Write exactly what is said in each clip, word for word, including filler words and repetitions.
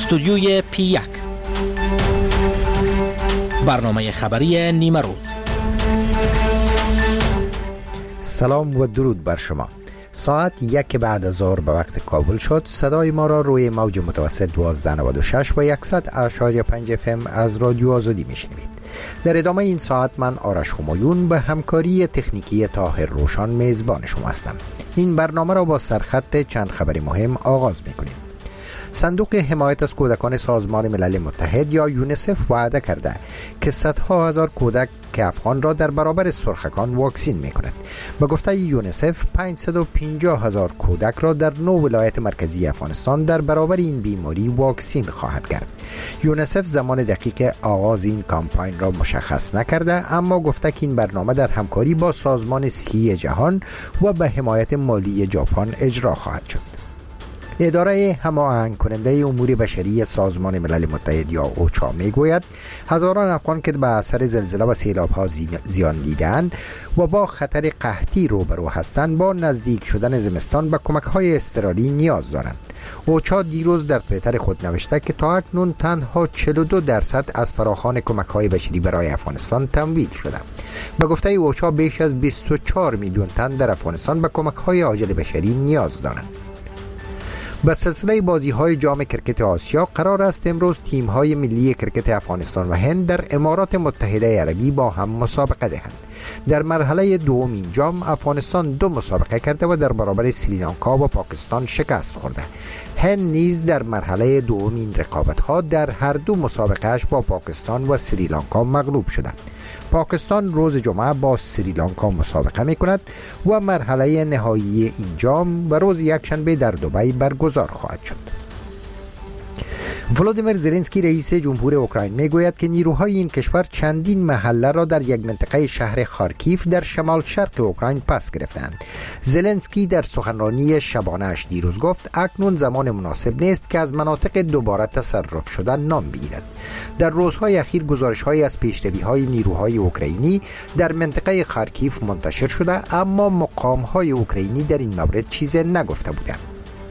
استودیوی پی یک، برنامه خبری نیمه روز. سلام و درود بر شما. ساعت یک بعد از ظهر به وقت کابل شد. صدای ما را روی موج متوسط دوازده نود و شش و صد اشاری پنج اف ام از رادیو آزادی میشنوید. در ادامه این ساعت من آرش همایون به همکاری تکنیکی طاهر روشان میزبان شما هستم. این برنامه را با سرخط چند خبر مهم آغاز میکنیم. صندوق حمایت از کودکان سازمان ملل متحد یا یونیسف وعده کرده که صدها هزار کودک که افغان را در برابر سرخکان واکسین می کند. به گفته یونیسف پانصد و پنجاه هزار کودک را در نه ولایت مرکزی افغانستان در برابر این بیماری واکسین خواهد کرد. یونیسف زمان دقیق آغاز این کامپاین را مشخص نکرده، اما گفته که این برنامه در همکاری با سازمان صحی جهان و به حمایت مالی ژاپن اجرا خواهد شد. اداره هماهنگ کننده امور بشری سازمان ملل متحد یا اوچا میگوید هزاران افغان که به اثر زلزله و سیلاب ها زیان دیدند و با خطر قحطی روبرو هستند با نزدیک شدن زمستان به کمک های اضطراری نیاز دارند. اوچا دیروز در توییتر خود نوشته که تا اکنون تنها چهل و دو درصد از فراخوان کمک های بشری برای افغانستان تمویل شده. به گفته اوچا بیش از بیست و چهار میلیون تن در افغانستان به کمک های عاجل بشری نیاز دارند. به سلسله بازی‌های جام کرکت آسیا قرار است امروز تیم‌های ملی کرکت افغانستان و هند در امارات متحده عربی با هم مسابقه دهند. در مرحله دوم این جام افغانستان دو مسابقه کرده و در برابر سریلانکا و پاکستان شکست خورده. هند نیز در مرحله دوم این رقابت‌ها در هر دو مسابقه‌اش با پاکستان و سریلانکا مغلوب شده. پاکستان روز جمعه با سریلانکا مسابقه می کند و مرحله نهایی این جام و روز یکشنبه در دبی برگزار خواهد شد. ولودیمیر زلنسکی رئیس جمهور اوکراین میگوید که نیروهای این کشور چندین محله را در یک منطقه شهر خارکیف در شمال شرق اوکراین پس گرفتند. زلنسکی در سخنرانی شبانه اش دیروز گفت اکنون زمان مناسب نیست که از مناطق دوباره تصرف شدن نام بگیرد. در روزهای اخیر گزارش‌هایی از پیشروی‌های نیروهای اوکراینی در منطقه خارکیف منتشر شده، اما مقام‌های اوکراینی در این مورد چیزی نگفته بودند.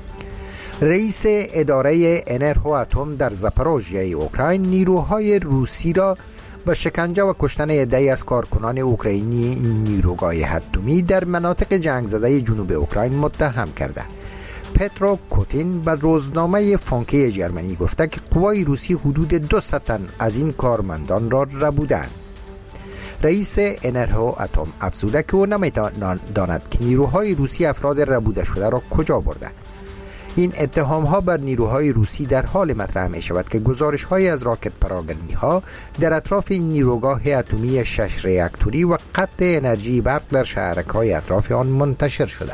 رئیس اداره انرژی اتم در زاپاروژیای اوکراین نیروهای روسی را به شکنجه و کشتن عده‌ای از کارکنان اوکراینی این نیروگاه اتمی در مناطق جنگ زده جنوب اوکراین متهم کرده. پترو کوتین به روزنامه فونکه جرمنی گفته که قوای روسی حدود دویست تن از این کارمندان را ربودند. رئیس انرژی اتم افزوده که او نمی‌داند که نیروهای روسی افراد ربوده شده را کجا برده. این اتهام ها بر نیروهای روسی در حال مطرح می شود که گزارش های از راکت پراگنی ها در اطراف این نیروگاه اتمی شش ریاکتوری و قطع انرژی برق در شهرک های اطراف آن منتشر شده.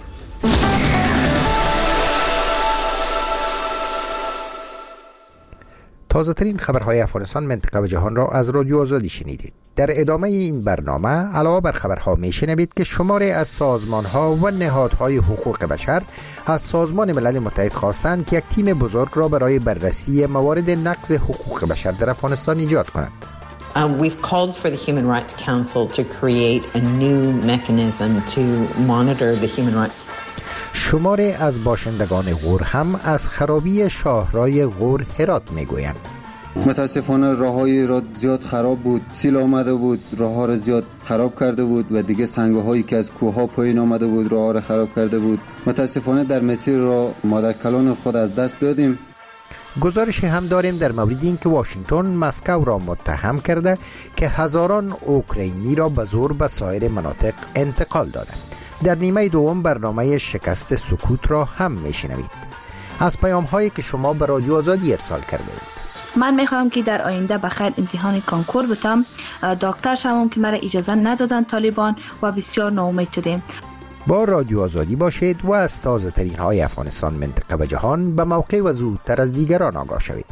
تازه ترین خبرهای افغانستان، منطقه و جهان را از رادیو آزادی شنیدید. در ادامه این برنامه علاوه بر خبرها میشنوید که شماری از سازمانها و نهادهای حقوق بشر از سازمان ملل متحد خواستند که یک تیم بزرگ را برای بررسی موارد نقض حقوق بشر در افغانستان ایجاد کند. Um, we've called for the Human Rights Council to create a new mechanism to monitor the human rights. شماری از باشندگان غور هم از خرابی شاهرای غور هرات میگویند. متاسفانه راههای را زیاد خراب بود، سیل آمده بود، راهها را زیاد خراب کرده بود و دیگه سنگ‌هایی که از کوه‌ها پایین آمده بود راهها را خراب کرده بود. متاسفانه در مسیر را مادرکلان خود از دست دادیم. گزارشی هم داریم در مورد این که واشنگتن مسکو را متهم کرده که هزاران اوکراینی را به زور به سایر مناطق انتقال داده. در نیمه دوم برنامه شکست سکوت را هم میشنوید. از پیام هایی که شما به رادیو آزادی ارسال کرده اید. من میخوام که در آینده بخیر امتحان کنکور بتم. دکتر شوم که مرا اجازه ندادن طالبان و بسیار ناامید شدیم. با رادیو آزادی باشید و از تازه ترین های افغانستان، منطقه و جهان به موقع و زودتر از دیگران آگاه شوید.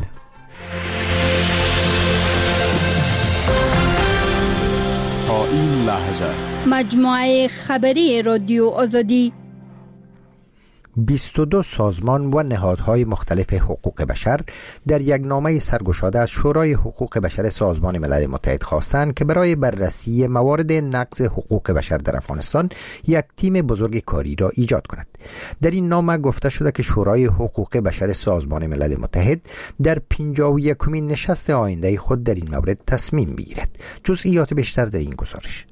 تا این لحظه مجموعه خبری رادیو آزادی. بیست و دو سازمان و نهادهای مختلف حقوق بشر در یک نامه سرگشاده از شورای حقوق بشر سازمان ملل متحد خواستند که برای بررسی موارد نقض حقوق بشر در افغانستان یک تیم بزرگ کاری را ایجاد کند. در این نامه گفته شده که شورای حقوق بشر سازمان ملل متحد در پنجاه و یکمین نشست آینده خود در این مورد تصمیم بگیرد. جزئیات بیشتر در این گزارش.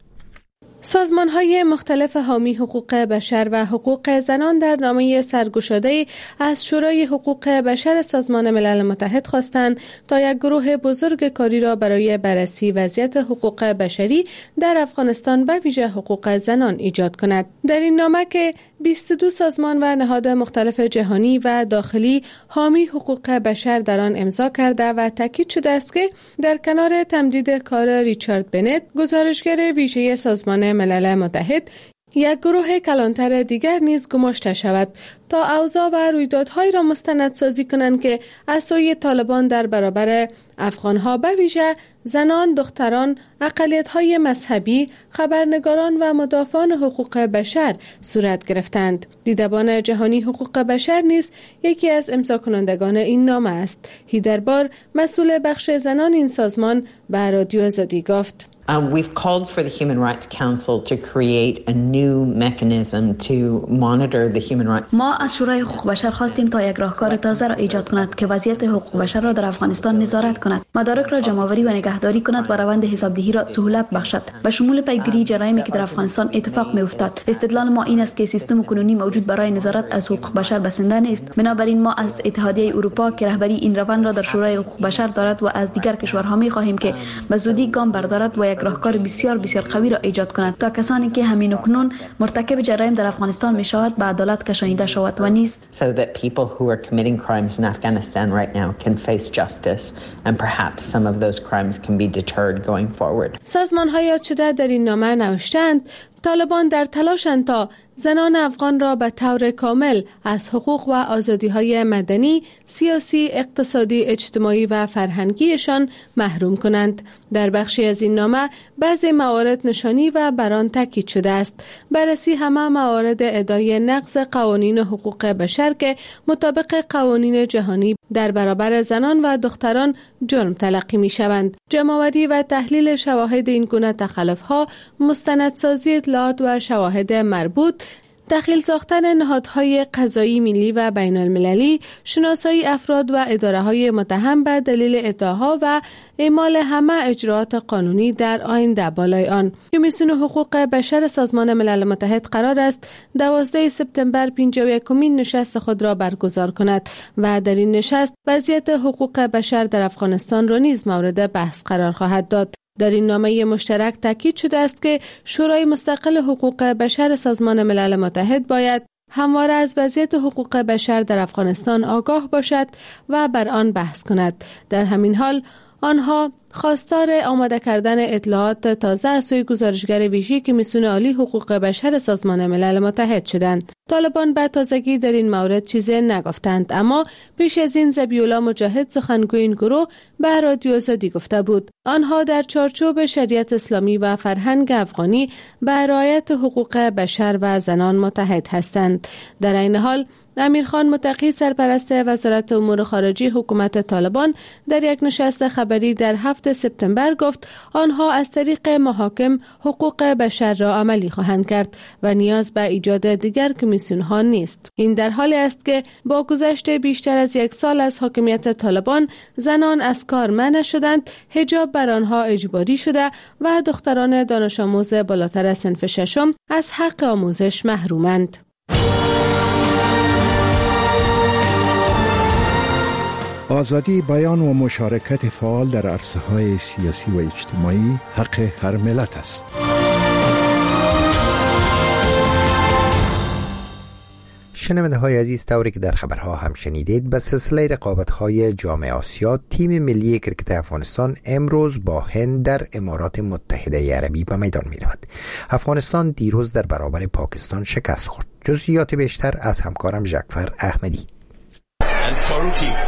سازمان‌های مختلف حامی حقوق بشر و حقوق زنان در نامه سرگشاده از شورای حقوق بشر سازمان ملل متحد خواستند تا یک گروه بزرگ کاری را برای بررسی وضعیت حقوق بشری در افغانستان و ویژه حقوق زنان ایجاد کند. در این نامه که بیست و دو سازمان و نهاد مختلف جهانی و داخلی حامی حقوق بشر در آن امضا کرده و تاکید شده است که در کنار تمدید کار ریچارد بنت، گزارشگر ویژه سازمان ملل متحد، یک گروه کلانتر دیگر نیز گماشته شود تا اوضاع و رویدادهایی را مستندسازی کنند که از سوی طالبان در برابر افغانها به ویژه زنان، دختران، اقلیت‌های مذهبی، خبرنگاران و مدافعان حقوق بشر صورت گرفتند. دیدبان جهانی حقوق بشر نیز یکی از امضاکنندگان این نامه است. هیدربار، مسئول بخش زنان این سازمان، به رادیو آزادی گفت: Um, we've called for the Human Rights Council to create a new mechanism to monitor the human rights. ما از شورای حقوق بشر خواستیم تا یک راهکار تازه را ایجاد کند که وضعیت حقوق بشر را در افغانستان نظارت کند، مدارک را جمع‌آوری و نگهداری کند و روند حسابدهی را سهولت بخشد و شمول پیگیری جرایمی که در افغانستان اتفاق می‌افتاد. استدلال ما این است که سیستم کنونی موجود برای نظارت از حقوق بشر بسنده نیست. بنابراین ما از اتحادیه اروپا که رهبری این روند را در شورای حقوق بشر دارد و از دیگر کشورها می‌خواهیم که به زودی گام بردارد و یک راهکار بسیار بسیار قوی را ایجاد کنند تا کسانی که همین اکنون مرتکب جرایم در افغانستان میشوند به عدالت کشانیده شود و نیز so that people who are committing crimes in Afghanistan right now can face justice and perhaps some of those crimes can be deterred going forward. سازمان‌های یاد شده در این نامه نوشتند طالبان در تلاشند تا زنان افغان را به طور کامل از حقوق و آزادی‌های مدنی، سیاسی، اقتصادی، اجتماعی و فرهنگیشان محروم کنند. در بخشی از این نامه بعضی موارد نشانی و بران تاکید شده است. بررسی همه موارد ادعای نقض قوانین حقوق بشر که مطابق قوانین جهانی در برابر زنان و دختران جرم تلقی می‌شوند. جمع‌آوری و تحلیل شواهد این گونه تخلف‌ها، مستندسازی اطلاعات و شواهد مربوط، دخیل ساختن نهادهای قضایی ملی و بین المللی، شناسایی افراد و اداره‌های متهم به دلیل ادعاها و اعمال همه اجراعات قانونی در آینده بالای آن. کمیسیون حقوق بشر سازمان ملل متحد قرار است دوازده سپتامبر پنجاه و یکمین نشست خود را برگزار کند و در این نشست وضعیت حقوق بشر در افغانستان را نیز مورد بحث قرار خواهد داد. در این نامه مشترک تاکید شده است که شورای مستقل حقوق بشر سازمان ملل متحد باید همواره از وضعیت حقوق بشر در افغانستان آگاه باشد و بر آن بحث کند. در همین حال آنها خواستار آماده کردن اطلاعات تازه از سوی گزارشگر ویژه کمیسیون عالی حقوق بشر سازمان ملل متحد شدند. طالبان به تازگی در این مورد چیزی نگفتند، اما پیش از این ذبیح‌الله مجاهد سخنگوی این گروه به رادیو آزادی گفته بود آنها در چارچوب شریعت اسلامی و فرهنگ افغانی به رعایت حقوق بشر و زنان متحد هستند. در این حال امیرخان متقی سرپرست وزارت امور خارجه حکومت طالبان در یک نشست خبری در هفتم سپتامبر گفت آنها از طریق محاکم حقوق بشر را عملی خواهند کرد و نیاز به ایجاد دیگر کمیسیون ها نیست. این در حالی است که با گذشت بیشتر از یک سال از حاکمیت طالبان زنان از کار منع شدند، حجاب بر آنها اجباری شده و دختران دانش آموز بالاتر از صنف ششم از حق آموزش محرومند. آزادی بیان و مشارکت فعال در عرصه‌های سیاسی و اجتماعی حق هر ملت است. شنونده های عزیز، طوری که در خبرها هم شنیدید، به سلسله رقابت‌های جام آسیا تیم ملی کرکت افغانستان امروز با هند در امارات متحده عربی به میدان می رود. افغانستان دیروز در برابر پاکستان شکست خورد. جزئیات بیشتر از همکارم جعفر احمدی.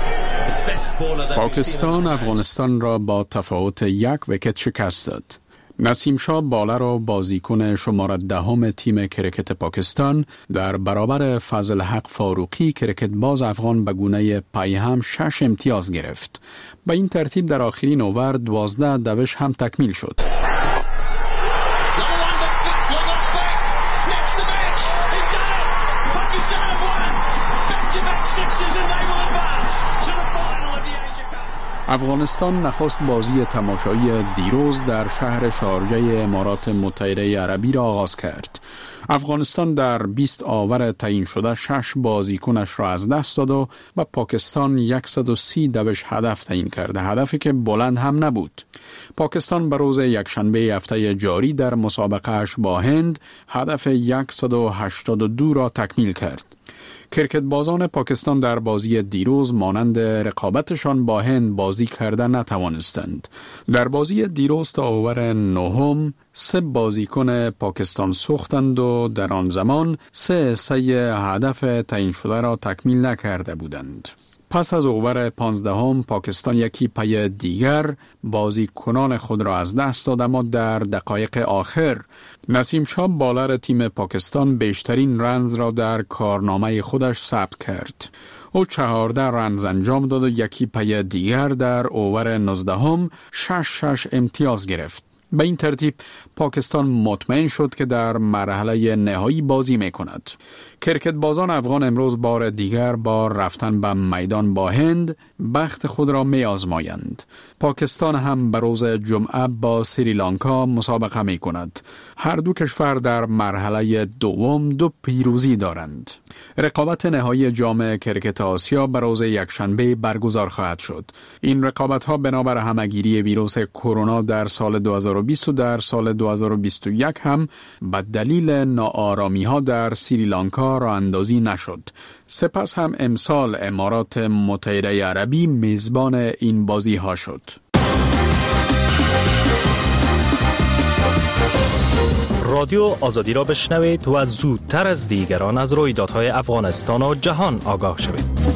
پاکستان افغانستان را با تفاوت یک ویکت شکست داد. نسیم شاه بالر و بازیکن شماره دهم تیم کرکت پاکستان در برابر فضل حق فاروقی کرکت باز افغان به گونه پیهم شش امتیاز گرفت. به این ترتیب در آخرین اوور دوازده دوش هم تکمیل شد. افغانستان نخست بازی تماشایی دیروز در شهر شارجه امارات متحده عربی را آغاز کرد. افغانستان در بیست آور تعیین شده شش بازیکنش را از دست داد و به پاکستان صد و سی دوش هدف تعیین کرده، هدفی که بلند هم نبود. پاکستان به روز یکشنبه هفته جاری در مسابقهش با هند هدف صد و هشتاد و دو را تکمیل کرد. کرکت بازان پاکستان در بازی دیروز مانند رقابتشان با هند بازی کرده نتوانستند. در بازی دیروز تا اوور نهم سه بازیکن پاکستان سوختند و در آن زمان سه سه هدف تعیین شده را تکمیل نکرده بودند. پس از اوور پانزدهم پاکستان یکی پی دیگر بازیکنان خود را از دست داد، اما در دقایق آخر نسیم شاه بالر تیم پاکستان بیشترین رنز را در کارنامه خودش ثبت کرد. او چهارده رنز انجام داد و یکی پی دیگر در اوور نوزدهم شش شش امتیاز گرفت. به این ترتیب پاکستان مطمئن شد که در مرحله نهایی بازی می کند. کرکت بازان افغان امروز بار دیگر با رفتن به میدان با هند بخت خود را می آزمایند. پاکستان هم به روز جمعه با سریلانکا مسابقه می کند. هر دو کشور در مرحله دوم دو پیروزی دارند. رقابت نهایی جام کرکت آسیا به روز یکشنبه برگزار خواهد شد. این رقابت ها بنابر همگیری ویروس کرونا در سال دو هزار و بیست و در سال دو هزار و بیست و یک هم به دلیل ناآرامی ها در سریلانکا راه اندازی نشد. سپس هم امسال امارات متحده عربی میزبان این بازی ها شد. رادیو آزادی را بشنوید و زودتر از دیگران از رویدادهای افغانستان و جهان آگاه شوید.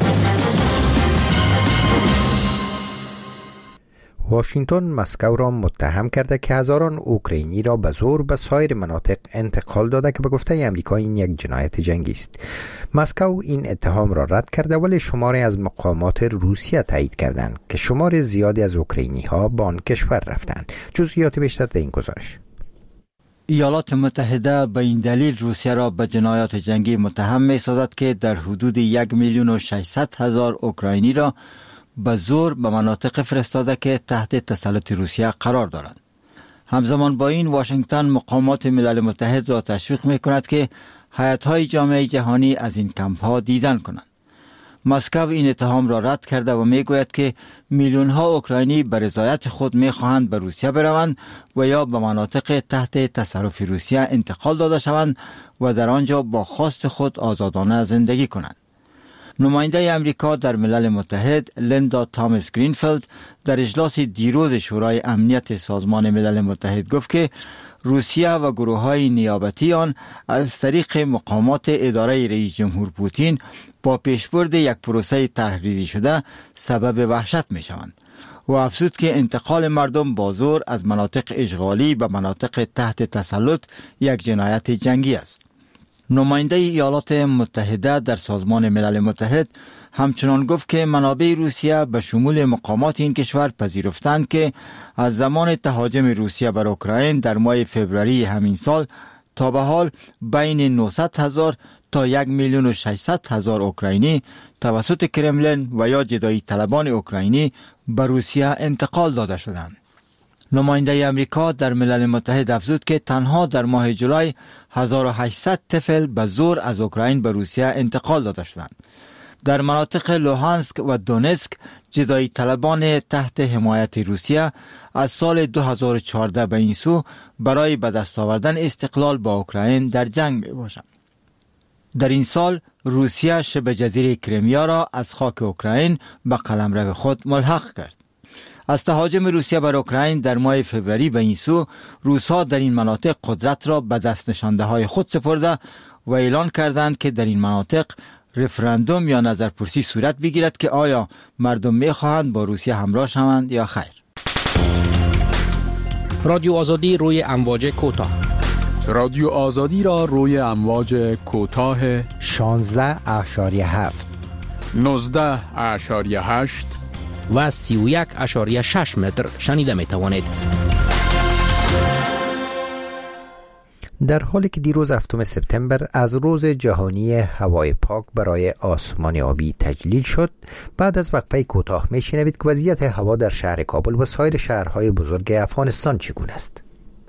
واشنگتن مسکو را متهم کرده که هزاران اوکراینی را به زور به سایر مناطق انتقال داده که به گفته امریکا این یک جنایت جنگی است. مسکو این اتهام را رد کرده، ولی شماری از مقامات روسیه تایید کردند که شمار زیادی از اوکراینی ها به آن کشور رفتند. جزئیات بیشتر در این گزارش. ایالات متحده به این دلیل روسیه را به جنایات جنگی متهم می سازد که در حدود یک میلیون و ششصد هزار اوکراینی را به زور به مناطق فرستاده که تحت تسلط روسیه قرار دارند. همزمان با این واشنگتن مقامات ملل متحد را تشویق می کند که هیئت‌های جامعه جهانی از این کمپ‌ها دیدن کنند. مسکو این اتهام را رد کرده و می گوید که میلیون ها اوکراینی به رضایت خود می خواهند به روسیه بروند و یا به مناطق تحت تصرف روسیه انتقال داده شوند و در آنجا با خواست خود آزادانه زندگی کنند. نماینده امریکا در ملل متحد لیندا تامس گرینفیلد در اجلاس دیروز شورای امنیت سازمان ملل متحد گفت که روسیه و گروه‌های نیابتی آن از طریق مقامات اداره رئیس جمهور پوتین با پیشبرد یک پروسه طرح‌ریزی شده سبب وحشت می‌شوند و افزود که انتقال مردم با زور از مناطق اشغالی به مناطق تحت تسلط یک جنایت جنگی است. نماینده ایالات متحده در سازمان ملل متحد همچنان گفت که منابع روسیه به شمول مقامات این کشور پذیرفتند که از زمان تهاجم روسیه بر اوکراین در ماه فوریه همین سال تا به حال بین نهصد هزار تا یک میلیون و ششصد هزار اوکراینی توسط کرملین و یا جدایی طلبان اوکراینی به روسیه انتقال داده شدند. نماینده امریکا در ملل متحد افزود که تنها در ماه جولای هزار و هشتصد طفل به زور از اوکراین به روسیه انتقال داده شدند. در مناطق لوهانسک و دونتسک جدایی طلبان تحت حمایت روسیه از سال دو هزار و چهارده به این سو برای به دست آوردن استقلال با اوکراین در جنگ می باشند. در این سال روسیه شبه جزیره کریمیا را از خاک اوکراین به قلمرو خود ملحق کرد. از تهاجم روسیه بر اوکراین در ماه فوریه به این سو روس‌ها در این مناطق قدرت را به دست نشانده های خود سپرده و اعلان کردند که در این مناطق رفراندوم یا نظرپرسی صورت بگیرد که آیا مردم می‌خواهند با روسیه همراه شوند یا خیر. رادیو آزادی روی امواج کوتاه. رادیو آزادی را روی امواج کوتاه شانزده اشاری هفت، نوزده اشاری هشت و سی و یک اشاری شش متر شنیده می توانید. در حالی که دیروز هفتم سپتامبر از روز جهانی هوای پاک برای آسمان آبی تجلیل شد، بعد از وقفه کوتاه میشنوید که وضعیت هوا در شهر کابل و سایر شهرهای بزرگ افغانستان چگونه است.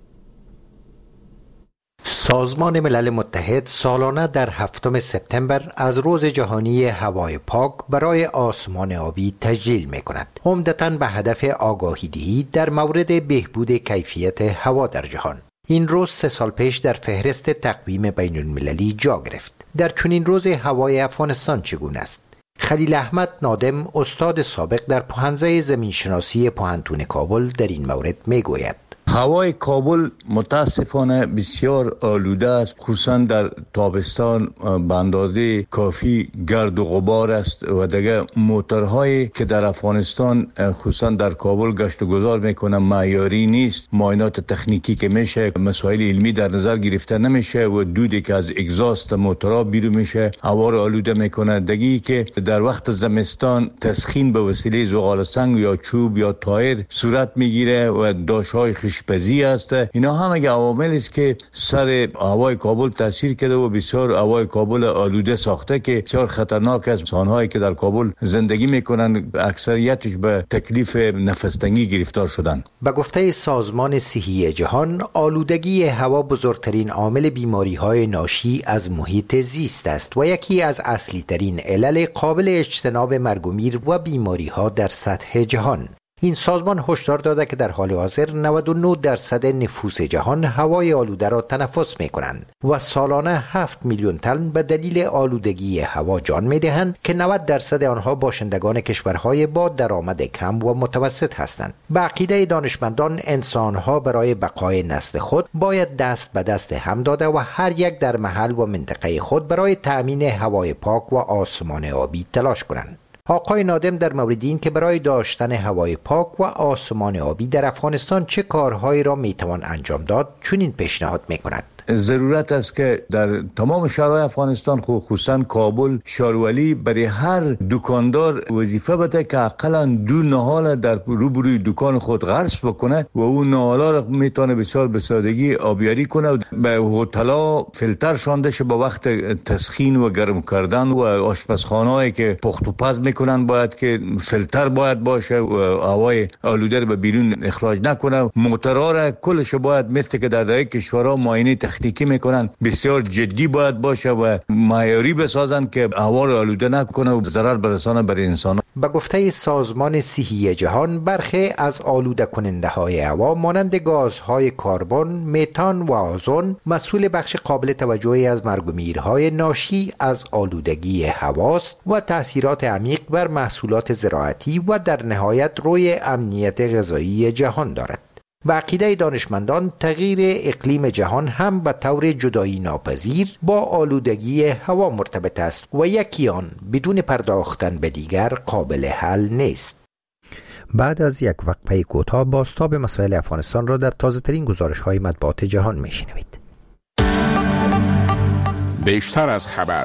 سازمان ملل متحد سالانه در هفتم سپتامبر از روز جهانی هوای پاک برای آسمان آبی تجلیل می کند، عمدتاً به هدف آگاهی دهی در مورد بهبود کیفیت هوا در جهان. این روز سه سال پیش در فهرست تقویم بین المللی جا گرفت. در چنین روز هوای افغانستان چگونه است؟ خلیل احمد نادم، استاد سابق در پوهنځی زمینشناسی پوهنتون کابل، در این مورد می گوید: هوای کابل متاسفانه بسیار آلوده است، خصوصا در تابستان به اندازه کافی گرد و غبار است و دیگه موتورهایی که در افغانستان خصوصا در کابل گشت و گذار میکنن معیاری نیست. معاینات تکنیکی که میشه، مسائل علمی در نظر گرفته نمیشه و دودی که از اگزاست موتورها بیرون میشه هوا رو آلوده میکنه. دیگه که در وقت زمستان تسخین به وسیله زغال سنگ یا چوب یا تایر صورت میگیره و داشهای پزی است. اینا همه عوامل است که سر هوای کابل تاثیر کرده و بسیار هوای کابل آلوده ساخته که بسیار خطرناک است. انسان‌هایی که در کابل زندگی میکنن اکثریتش به تکلیف نفس تنگی گرفتار شدن. به گفته سازمان صحی جهان، آلودگی هوا بزرگترین عامل بیماری‌های ناشی از محیط زیست است و یکی از اصلی ترین علل قابل اجتناب مرگ و میر و بیماری‌ها در سطح جهان. این سازمان هشدار داده که در حال حاضر نود و نه درصد نفوس جهان هوای آلوده را تنفس می کنند و سالانه هفت میلیون تن به دلیل آلودگی هوا جان می دهند که نود درصد آنها باشندگان کشورهای با درآمد کم و متوسط هستند. به عقیده دانشمندان، انسانها برای بقای نسل خود باید دست به دست هم داده و هر یک در محل و منطقه خود برای تأمین هوای پاک و آسمان آبی تلاش کنند. آقای نادم در مورد این که برای داشتن هوای پاک و آسمان آبی در افغانستان چه کارهایی را میتوان انجام داد، چنین پیشنهاد میکند: ضرورت است که در تمام شهرهای افغانستان، خصوصا کابل، شارولی، برای هر دکاندار وظیفه بده که حداقل دو نهال در روبروی دکان خود غرس بکنه و اون نهالا را میتونه بسیار به سادگی آبیاری کنه و به هتل‌ها فیلتر شانده شه. با وقت تسخین و گرم کردن و آشپزخانه‌ای که پخت و پز میکنن باید که فیلتر باید باشه و هوای آلوده به بیرون اخراج نکنه. موتورها را کلش باید مثل که در دیگر کشورها معاینه تکنیکی میکنن بسیار جدی باید باشه و معیاری بسازن که هوا را آلوده نکنه و ضرر برسانه بر انسان. به گفته سازمان صحی جهان، برخی از آلوده کننده های هوا مانند گازهای کربن، متان و آزون مسئول بخش قابل توجهی از مرگ و میرهای ناشی از آلودگی هواست و تأثیرات عمیق بر محصولات زراعتی و در نهایت روی امنیت غذایی جهان دارد. به عقیده دانشمندان، تغییر اقلیم جهان هم به طور جدایی ناپذیر با آلودگی هوا مرتبط است و یکی آن بدون پرداختن به دیگر قابل حل نیست. بعد از یک وقفه کوتاه بازتاب مسائل افغانستان را در تازه‌ترین گزارش‌های مطبوعات جهان می‌شنوید. بیشتر از خبر.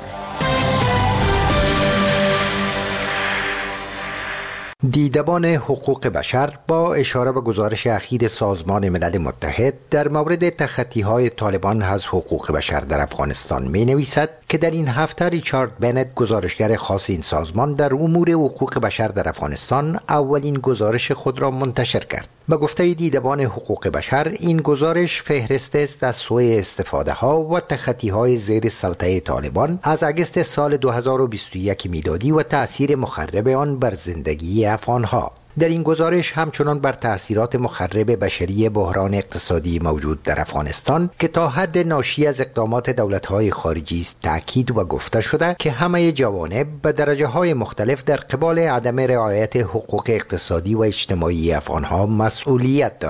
دیدبان حقوق بشر با اشاره به گزارش اخیر سازمان ملل متحد در مورد تخطی‌های طالبان از حقوق بشر در افغانستان می نویسد که در این هفته ریچارد بنت، گزارشگر خاص این سازمان در امور حقوق بشر در افغانستان، اولین گزارش خود را منتشر کرد. به گفته دیدبان حقوق بشر، این گزارش فهرست است از سوء استفاده ها و تخطی های زیر سلطه طالبان از اگست سال دو هزار و بیست و یک میلادی و تأثیر مخرب آن بر زندگی افغان ها. در این گزارش همچنان بر تأثیرات مخرب بشری بحران اقتصادی موجود در افغانستان که تا حد ناشی از اقدامات دولت‌های خارجی است تأکید و گفته شده که همه جوانب به درجه‌های مختلف در قبال عدم رعایت حقوق اقتصادی و اجتماعی افغان‌ها مسئولیت دارند.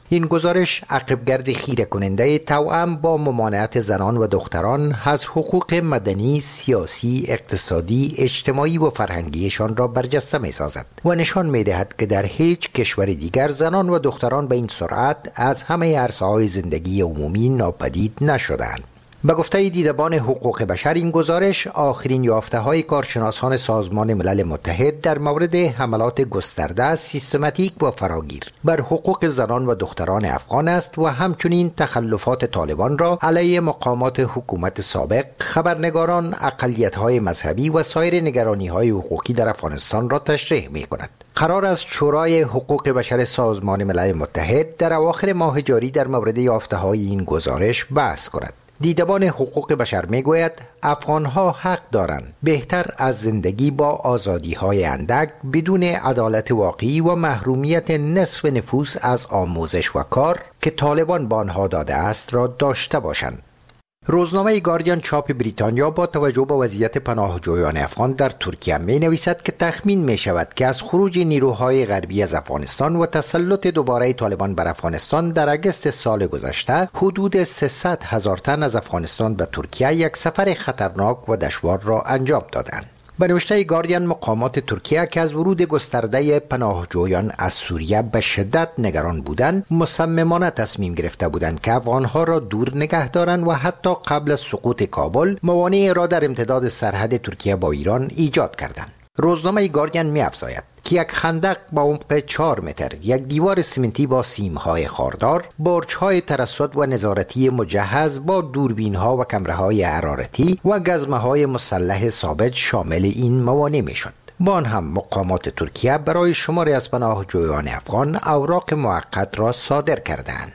این گزارش عقبگرد خیره کننده توأم با ممانعت زنان و دختران از حقوق مدنی، سیاسی، اقتصادی، اجتماعی و فرهنگیشان را برجسته می سازد و نشان می دهد که در هیچ کشور دیگر زنان و دختران به این سرعت از همه عرصه‌های زندگی عمومی ناپدید نشدند. به گفته دیدبان حقوق بشر، این گزارش آخرین یافته‌های کارشناسان سازمان ملل متحد در مورد حملات گسترده، سیستماتیک و فراگیر بر حقوق زنان و دختران افغان است و همچنین تخلفات طالبان را علیه مقامات حکومت سابق، خبرنگاران، اقلیت‌های مذهبی و سایر نگرانی‌های حقوقی در افغانستان را تشریح می‌کند. قرار است شورای حقوق بشر سازمان ملل متحد در اواخر ماه جاری در مورد یافته‌های این گزارش بحث کند. دیدبان حقوق بشر میگوید افغانها حق دارند بهتر از زندگی با آزادی‌های اندک بدون عدالت واقعی و محرومیت نصف نفوس از آموزش و کار که طالبان به آنها داده است را داشته باشند. روزنامه گاردین چاپ بریتانیا با توجه به وضعیت پناهجویان افغان در ترکیه می نویسد که تخمین می شود که از خروج نیروهای غربی از افغانستان و تسلط دوباره طالبان بر افغانستان در اگست سال گذشته حدود سیصد هزار تن از افغانستان به ترکیه یک سفر خطرناک و دشوار را انجام دادند. به نوشته گاردین، مقامات ترکیه که از ورود گسترده پناهجویان از سوریه به شدت نگران بودند، مصممانه تصمیم گرفته بودند که افغانها را دور نگه دارند و حتی قبل از سقوط کابل موانعی را در امتداد سرحد ترکیه با ایران ایجاد کردند. روزنامه گاردین می افزاید که یک خندق با عمق چهار متر، یک دیوار سیمنتی با سیم‌های خاردار، برج‌های ترصد و نظارتی مجهز با دوربین‌ها و کمره‌های حرارتی و گزمه‌های مسلح ثابت شامل این موانع می‌شد. با آن هم مقامات ترکیه برای شماری از پناهجویان افغان اوراق موقت را صادر کردند.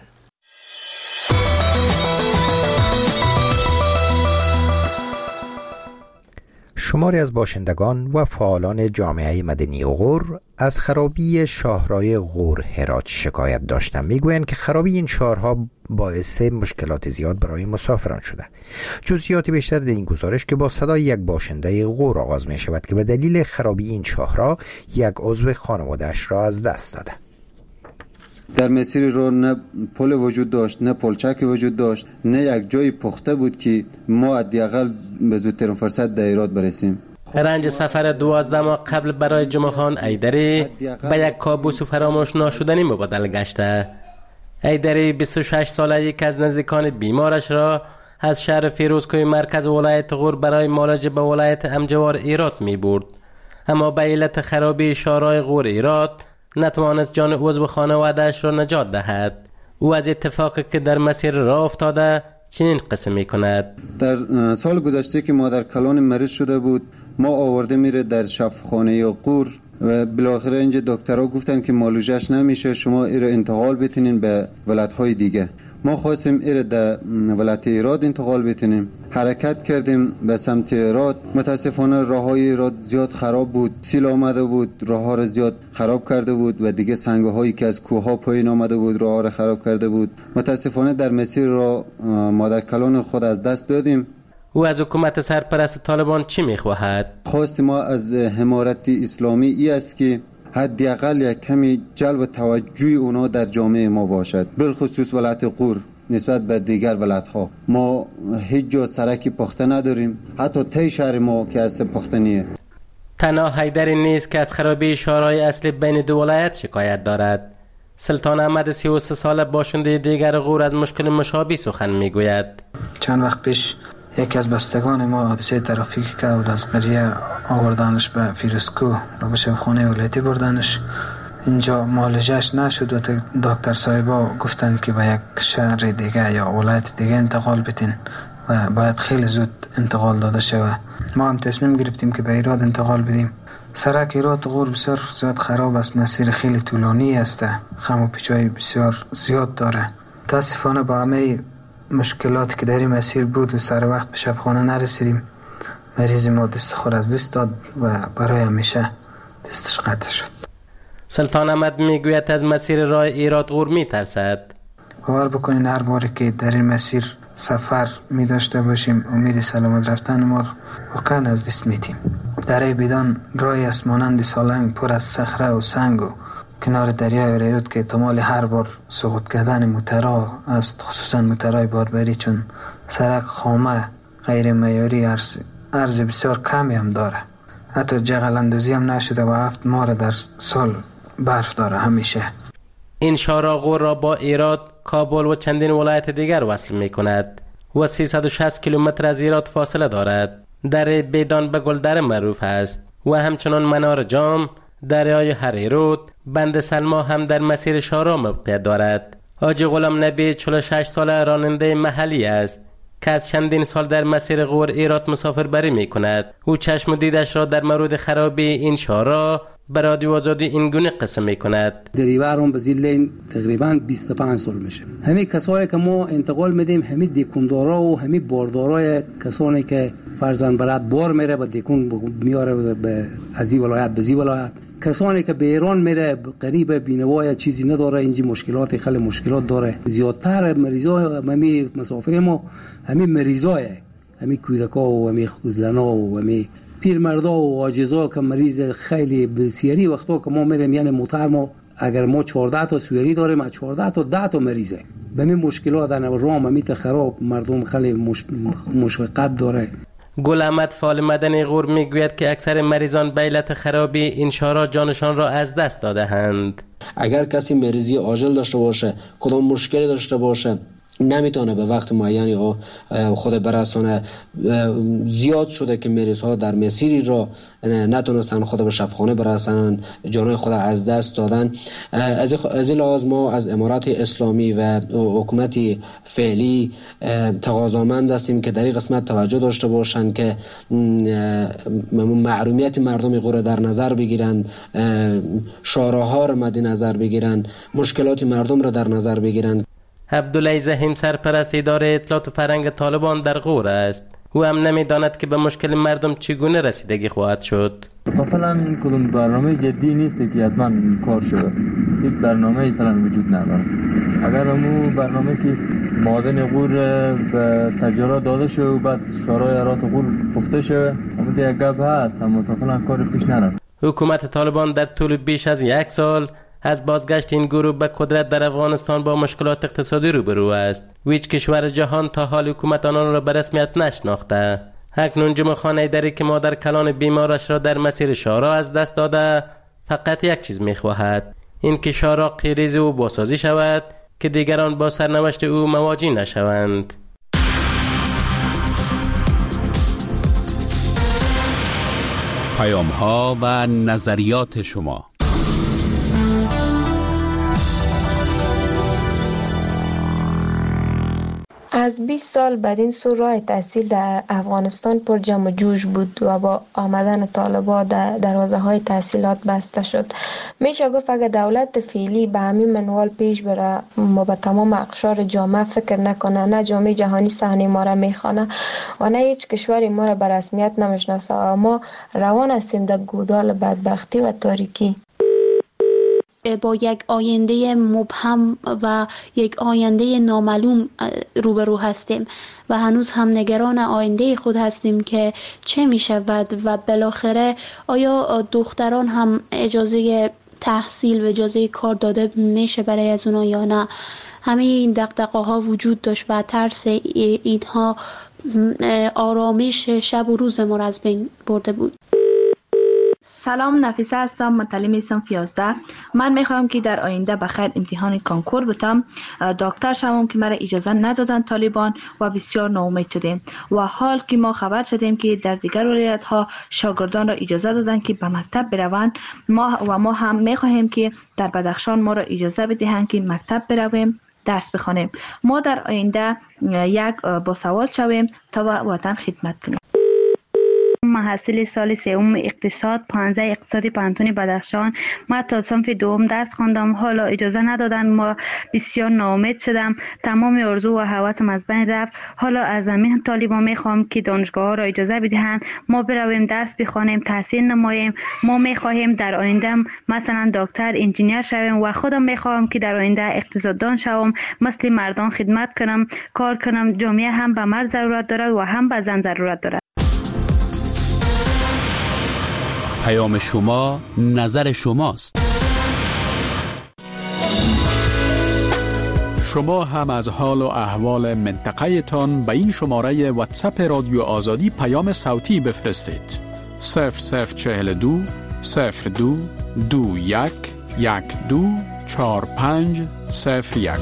شماری از باشندگان و فعالان جامعه مدنی غور از خرابی شاهرای غور هرات شکایت داشتند. میگویند که خرابی این شهرها باعث مشکلات زیاد برای مسافران شده. جزئیات بیشتر در این گزارش که با صدای یک باشنده غور آغاز می شود که به دلیل خرابی این شهرها یک عضو خانواده‌اش را از دست داده. در مسیر رو نه پل وجود داشت، نه پلچک وجود داشت، نه یک جای پخته بود که ما حداقل به زودترین فرصت در هرات برسیم. رنج سفر دوازده ماه قبل برای جمعه خان ایدری به یک کابوس و فراموش ناشدنی مبادله گشته. ایدری بیست و شش ساله یک از نزدیکان بیمارش را از شهر فیروزکوی مرکز ولایت غور برای معالجه به ولایت امجوار هرات می برد، اما به علت خرابی شهرهای غور هرات نتوانست جان عضو خانواده‌اش را نجات دهد. او از اتفاقی که در مسیر راه افتاده چنین قصه می کند. در سال گذشته که مادر کلان مریض شده بود، ما آورده میره در شفاخانه غور و بالاخره اینجا دکترها گفتن که معالجه‌اش نمیشه، شما ایره انتقال بتونین به ولایت‌های دیگه. ما خواستیم ایره در ولایت هرات انتقال بتونیم. حرکت کردیم به سمت هرات. متاسفانه راههای هرات زیاد خراب بود، سیل آمده بود، راهها را زیاد خراب کرده بود و دیگه سنگ‌هایی که از کوه‌ها پایین آمده بود راهها را خراب کرده بود. متاسفانه در مسیر را مادر کلان خود از دست دادیم. او از حکومت سرپرست طالبان چی می‌خواهد؟ خواست ما از حمایت اسلامی ای است که حداقل یک کمی جلب توجه اونا در جامعه ما باشد، بالخصوص ولایت غور نسبت به دیگر ولایت‌ها. ما هیچ جا سرکی پخته نداریم، حتی تی شهر ما که از پختنیه. تنها حیدری نیست که از خرابی شهرهای اصلی بین دو ولایت شکایت دارد. سلطان احمد سی و سه ساله باشنده دیگر غور از مشکل مشابه سخن میگوید. چند وقت پیش یکی از بستگان ما حادثه ترافیکی که بود، از قریه آوردنش به فیروزکو و به شفاخانه ولایتی بردنش. اینجا معالجهش نشد و دکتر صاحبا گفتن که به یک شهر دیگه یا ولایت دیگه انتقال بتین و باید خیلی زود انتقال داده شود. ما هم تصمیم گرفتیم که به هرات انتقال بدیم. سرک هرات غور بسیار زیاد خراب است، مسیر خیلی طولانی است، خم و پیچای بسیار زیاد داره. متاسفانه با همه مشکلاتی که در این مسیر بود و سر وقت به شفاخانه نرسیدیم. مریض ما دست خود از دست داد و برای همیشه دستش قطع شد. سلطان احمد میگوید از مسیر راه هرات غور میترسد. باور بکنین هر باری که در این مسیر سفر می داشته باشیم امید سلامت رفتن ما واقعا از دست میتیم. در بدان راه است مانند سالنگ پر از صخره و سنگ و کنار دریای ریود که احتمال هر بار سقوط کردن موترها است، خصوصا موترهای باربری، چون سرک خامه غیر معیاری عرض بسیار کمی هم داره. حتی جغل اندازی هم نشده و هفت ماه در سال برف داره همیشه. این شارع غور را با ایراد، کابل و چندین ولایت دیگر وصل می کند و سیصد و شصت کیلومتر از ایراد فاصله دارد. در بیدان به گلدره معروف است و همچنان منار جام، دریای هریرود، بند سلما هم در مسیر شارع موقعیت دارد. حاجی غلام نبی چهل و شش ساله راننده محلی است که از چندین سال در مسیر غور ایراد مسافربری می کند. او چشم و دیدش را در مورد خرابی این شارع به رادیو آزادی این گونه قسم می کند. دریورم به زیل تقریبا بیست و پنج سال میشه. همه کسایی که ما انتقال میدیم، همه دیکوندارا و همه باردارای کسانی که فرزند برات بار میره به دیکون میاره به از این ولایت به این ولایت، کسانی که به ایران میره قریب بینوای چیزی نداره، اینجی مشکلات خیلی مشکلات داره. زیادتر مریضا همه مسافر ما همه مریضای همه کودکا و همه زنا و همه پیرمردا و عاجزا که مریض خیلی بسیاری وقتا که ما میریم، یعنی موتر ما اگر ما چهارده تا سویری داریم، از چهارده تا ده تا مریضه. به همین مشکلات در رام همیت خراب مردم خیلی مش... مشقت داره. گل احمد فعال مدنی غور میگوید که اکثر مریضان به علت خرابی این شارع جانشان را از دست داده‌اند. اگر کسی مریضی عاجل داشته باشه، کدام مشکلی داشته باشه، نمیتونه به وقت معینی خود برسونه. زیاد شده که مریض ها در مسیری را نتونستن خود به شفاخانه برسن، جانای خود از دست دادن. از این لحاظ ما از امارات اسلامی و حکومت فعلی تقاضامند هستیم که در این قسمت توجه داشته باشند که محرومیت مردم غور در نظر بگیرند، شارع‌ها را مد نظر بگیرند، مشکلات مردم را در نظر بگیرند. عبدالله زهیم سرپرست اداره اطلاعات و فرهنگ طالبان در غور است. او هم نمیداند که به مشکل مردم چگونه رسیدگی خواهد شد. مثلا این کدوم برنامه جدی نیست که حتما کار شده. یک برنامه فعلا وجود نداره. اگر همون برنامه که معادن غور به تجارت داده شده و بعد شورای غور گفته شده، اما یک گپ هست، اما مثلا کار پیش نرفت. حکومت طالبان در طول بیش از یک سال از بازگشت این گروه به قدرت در افغانستان با مشکلات اقتصادی روبرو است و هیچ کشور جهان تا حال حکومت آنان را به رسمیت نشناخته. اکنون جمعه خان حیدری که مادر کلان بیمارش را در مسیر شارع از دست داده، فقط یک چیز می‌خواهد، این که شارع قیریز او بازسازی شود که دیگران با سرنوشت او مواجه نشوند. پیام‌ها و نظریات شما. از بیست سال بعد این سو راه تحصیل در افغانستان پر جمع و جوش بود و با آمدن طالبان در دروازه های تحصیلات بسته شد. میشه گفت اگر دولت فعلی به همین منوال پیش بره، ما به تمام اقشار جامعه فکر نکنه، نه جامعه جهانی صحنه ما را میخوانه و نه هیچ کشوری ما را به رسمیت نمیشناسه، ما روان هستیم در گودال بدبختی و تاریکی. با یک آینده مبهم و یک آینده نامعلوم روبرو هستیم و هنوز هم نگران آینده خود هستیم که چه می شود و بالاخره آیا دختران هم اجازه تحصیل و اجازه کار داده میشه برای از اونا یا نه. همه این دغدغه ها وجود داشت و ترس اینها آرامش شب و روز ما را از بین برده بود. سلام، نفیسه هستم، متعلم صنف یازده. من میخوام که در آینده بخیر امتحان کانکور بتم. دکتر شوم که مرا اجازه ندادن طالبان و بسیار ناامید شدیم و حال که ما خبر شدیم که در دیگر ولایت ها شاگردان را اجازه دادن که به مکتب بروند، ما و ما هم میخواهیم که در بدخشان ما را اجازه بدهند که مکتب برویم، درس بخوانیم. ما در آینده یک باسواد شویم تا به وطن خدمت کنیم. محصل سال سوم اقتصاد پانزده اقتصادی پانتون بدخشان. ما تا صنف دوم درس خواندم، حالا اجازه ندادن، ما بسیار ناامید شدم، تمام آرزو و هوسم از بین رفت. حالا از همین طالبان میخوام که دانشگاه ها را اجازه بدهند ما برویم درس بخوانیم، تحصیل نماییم. ما میخواهیم در آینده مثلا دکتر، انجینیر شویم و خودم میخوام که در آینده اقتصاددان شوم، مثل مردان خدمت کنم، کار کنم. جامعه هم به مرد ضرورت دارد و هم به زن ضرورت دارد. پیام شما نظر شماست. شما هم از حال و احوال منطقه تان به این شماره واتساپ رادیو آزادی پیام صوتی بفرستید. صفر صفر چهل دو صفر دو دو یک یک دو چهار پنج صفر یک.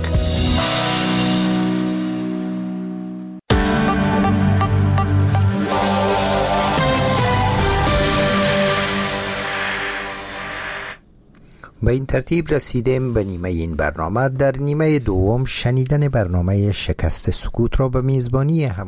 به این ترتیب رسیدیم به نیمه این برنامه. در نیمه دوم شنیدن برنامه شکست سکوت را به میزبانی هم